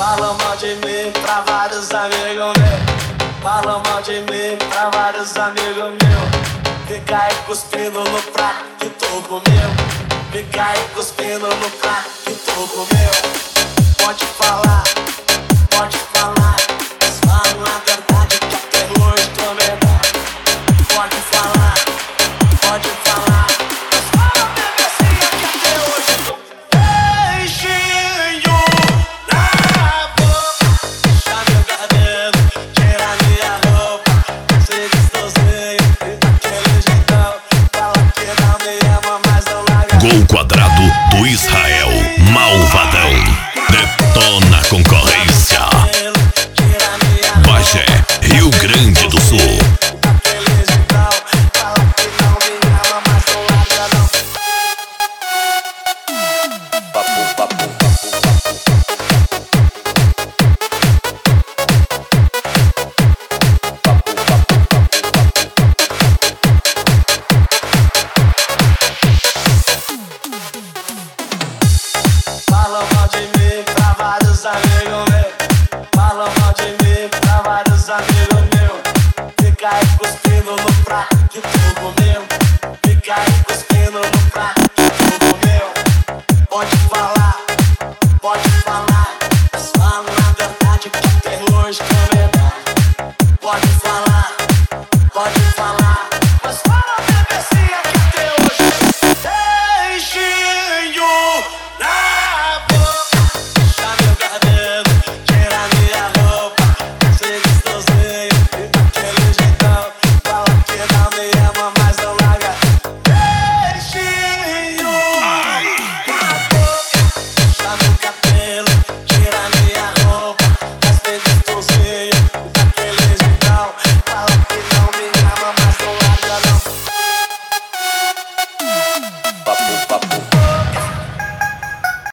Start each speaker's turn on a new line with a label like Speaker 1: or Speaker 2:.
Speaker 1: Fala mal de mim pra vários amigos meus. Fala mal de mim pra vários amigos meus. Fica aí cuspindo no prato que tu comeu. Fica aí cuspindo no prato que tu comeu.